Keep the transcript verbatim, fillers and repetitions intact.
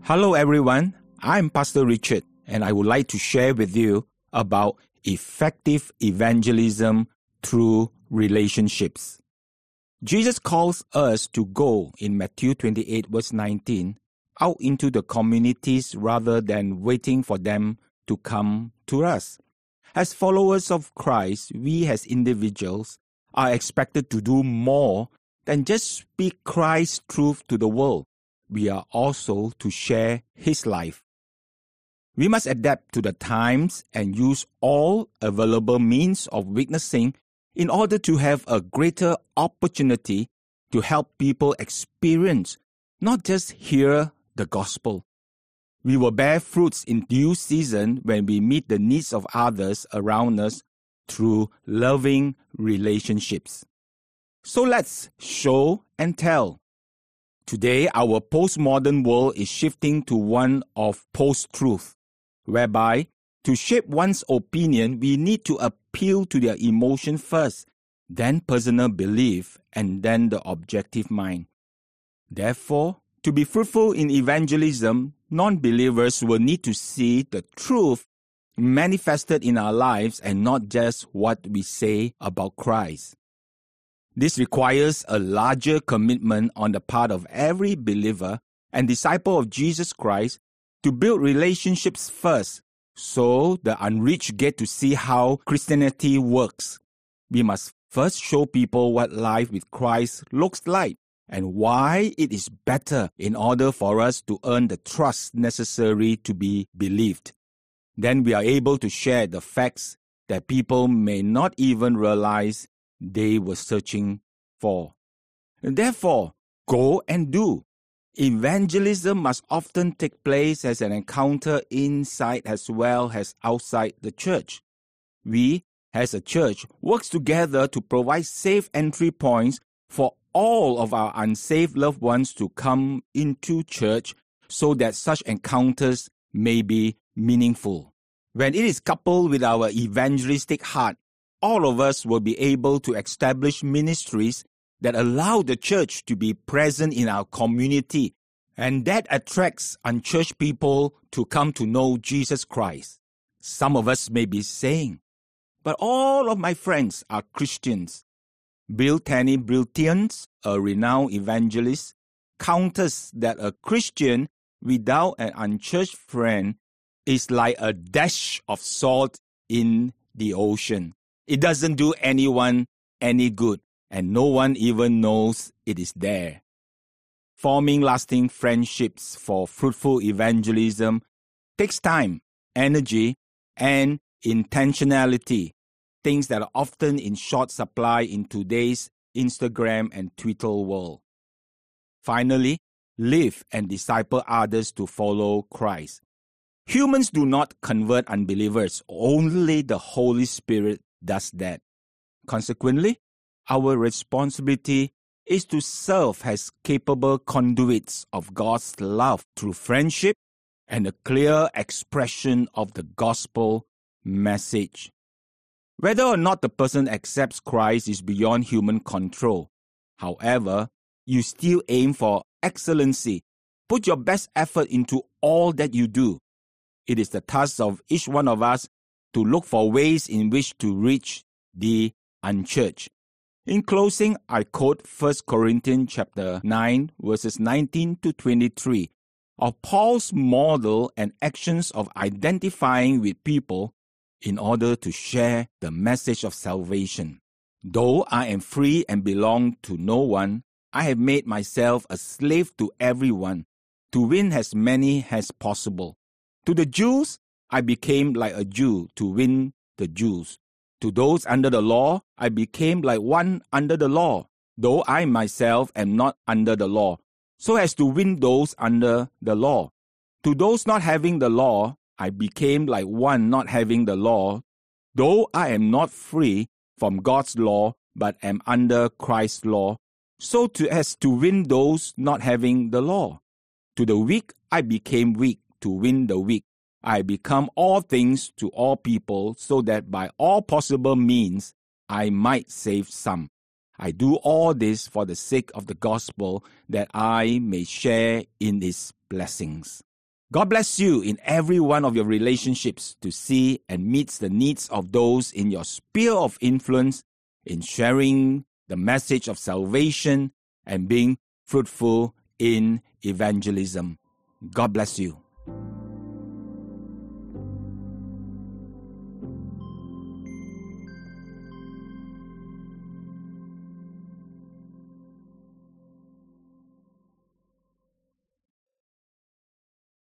Hello everyone, I'm Pastor Richard and I would like to share with you about effective evangelism through relationships. Jesus calls us to go in Matthew twenty-eight verse nineteen out into the communities rather than waiting for them to come to us. As followers of Christ, we as individuals are expected to do more than just speak Christ's truth to the world. We are also to share His life. We must adapt to the times and use all available means of witnessing in order to have a greater opportunity to help people experience, not just hear the gospel. We will bear fruits in due season when we meet the needs of others around us through loving relationships. So let's show and tell. Today, our postmodern world is shifting to one of post-truth, whereby to shape one's opinion, we need to appeal to their emotion first, then personal belief, and then the objective mind. Therefore, to be fruitful in evangelism, non-believers will need to see the truth manifested in our lives and not just what we say about Christ. This requires a larger commitment on the part of every believer and disciple of Jesus Christ to build relationships first, so the unreached get to see how Christianity works. We must first show people what life with Christ looks like and why it is better in order for us to earn the trust necessary to be believed. Then we are able to share the facts that people may not even realize they were searching for. Therefore, go and do. Evangelism must often take place as an encounter inside as well as outside the church. We, as a church, work together to provide safe entry points for all of our unsaved loved ones to come into church so that such encounters may be meaningful. When it is coupled with our evangelistic heart, all of us will be able to establish ministries that allow the church to be present in our community, and that attracts unchurched people to come to know Jesus Christ. Some of us may be saying, but all of my friends are Christians. Bill Tanny Briltians, a renowned evangelist, counters that a Christian without an unchurched friend is like a dash of salt in the ocean. It doesn't do anyone any good, and no one even knows it is there. Forming lasting friendships for fruitful evangelism takes time, energy, and intentionality, things that are often in short supply in today's Instagram and Twitter world. Finally, live and disciple others to follow Christ. Humans do not convert unbelievers, only the Holy Spirit does that. Consequently, our responsibility is to serve as capable conduits of God's love through friendship and a clear expression of the gospel message. Whether or not the person accepts Christ is beyond human control. However, you still aim for excellency. Put your best effort into all that you do. It is the task of each one of us to look for ways in which to reach the unchurched. In closing, I quote First Corinthians chapter nine, verses nineteen to twenty-three of Paul's model and actions of identifying with people in order to share the message of salvation. Though I am free and belong to no one, I have made myself a slave to everyone to win as many as possible. To the Jews, I became like a Jew to win the Jews. To those under the law, I became like one under the law, though I myself am not under the law, so as to win those under the law. To those not having the law, I became like one not having the law, though I am not free from God's law, but am under Christ's law, so to as to win those not having the law. To the weak, I became weak to win the weak. I become all things to all people, so that by all possible means I might save some. I do all this for the sake of the gospel, that I may share in its blessings. God bless you in every one of your relationships to see and meet the needs of those in your sphere of influence in sharing the message of salvation and being fruitful in evangelism. God bless you.